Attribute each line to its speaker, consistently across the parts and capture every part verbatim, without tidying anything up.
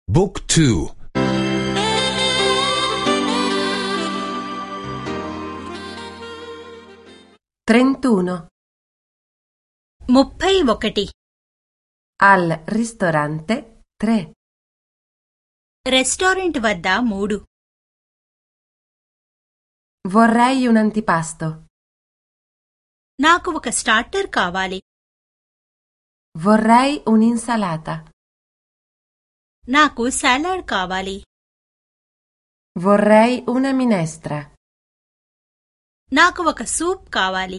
Speaker 1: บุ๊กทู
Speaker 2: trentuno
Speaker 3: ముప్పై ఒకటి
Speaker 2: al ristorante tre
Speaker 3: restaurant వద్ద మూడు
Speaker 2: vorrei un antipasto
Speaker 3: నాకు ఒక స్టార్టర్ కావాలి
Speaker 2: vorrei un'insalata
Speaker 3: నాకు సాలడ్ కావాలి
Speaker 2: vorrei una minestra
Speaker 3: నాకు ఒక సూప్ కావాలి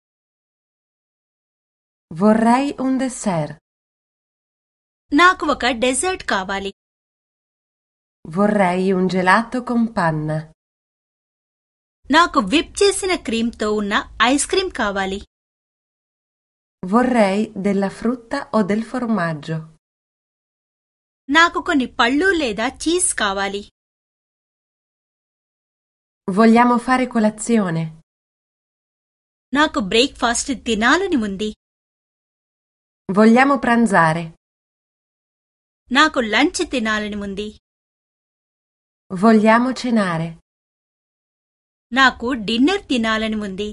Speaker 2: vorrei un dessert
Speaker 3: నాకు ఒక డెజర్ట్ కావాలి
Speaker 2: vorrei un gelato con panna
Speaker 3: నాకు విప్ చేసిన క్రీమ్తో ఉన్న ఐస్ క్రీం కావాలి
Speaker 2: vorrei della frutta o del formaggio
Speaker 3: నాకు కొన్ని పళ్ళు లేదా చీజ్ కావాలి
Speaker 2: vogliamo fare colazione
Speaker 3: నాకు బ్రేక్ఫాస్ట్ తినాలని ఉంది
Speaker 2: vogliamo pranzare
Speaker 3: నాకు లంచ్ తినాలని ఉంది
Speaker 2: vogliamo cenare
Speaker 3: నాకు డిన్నర్ తినాలని ఉంది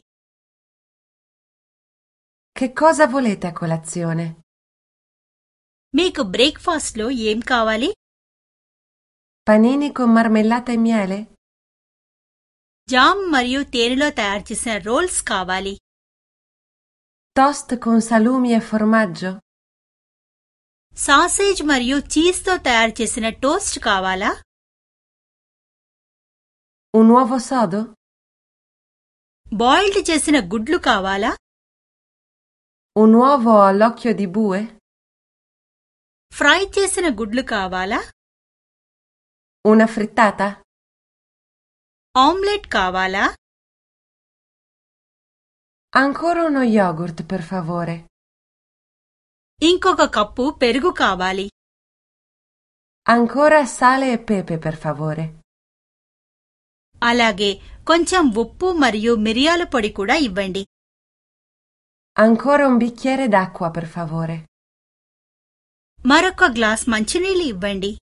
Speaker 2: che cosa volete a colazione
Speaker 3: మీకు బ్రేక్ఫాస్ట్లో ఏం కావాలి
Speaker 2: panini con marmellata e miele
Speaker 3: jam మరియు తేనెలో తయారు చేసిన రోల్స్ కావాలి
Speaker 2: toast con salumi e formaggio
Speaker 3: sausage మరియు చీజ్తో తయారు చేసిన టోస్ట్ కావాలా
Speaker 2: un uovo sodo
Speaker 3: బాయిల్డ్ చేసిన గుడ్లు కావాలా
Speaker 2: un uovo all'occhio di bue
Speaker 3: fry చేసిన గుడ్లు కావాలా
Speaker 2: una frittata
Speaker 3: ఆమ్లెట్ కావాలా
Speaker 2: ancora uno yogurt per favore
Speaker 3: ఇంకొక కప్పు పెరుగు కావాలి
Speaker 2: ancora sale e pepe per favore
Speaker 3: అలాగే కొంచెం ఉప్పు మరియు మిరియాల పొడి కూడా ఇవ్వండి
Speaker 2: ancora un bicchiere d'acqua per favore
Speaker 3: మరొక గ్లాస్ మంచినీళ్ళు ఇవ్వండి